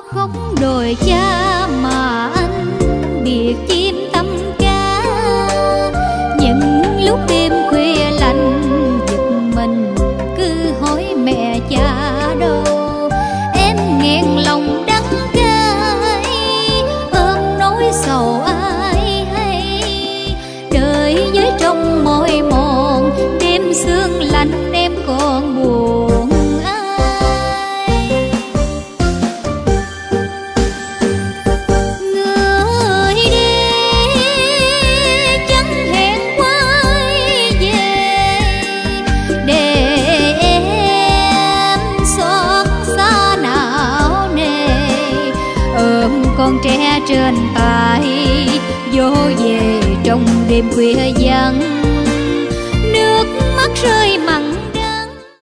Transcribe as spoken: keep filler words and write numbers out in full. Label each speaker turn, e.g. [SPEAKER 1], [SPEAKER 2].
[SPEAKER 1] khóc đồi cha mà anh biệt chim tâm ca. Những lúc đêm khuya lạnh giật mình cứ hỏi mẹ cha đâu. Em nghẹn lòng đắng cay ôm nỗi sầu ai hay. Đời với trong mỏi mòn đêm sương lạnh em còn buồn ai. Người đi chẳng hẹn quay về để em xót xa não nề. Ôm con trẻ trên tay vô về trong đêm khuya vắng.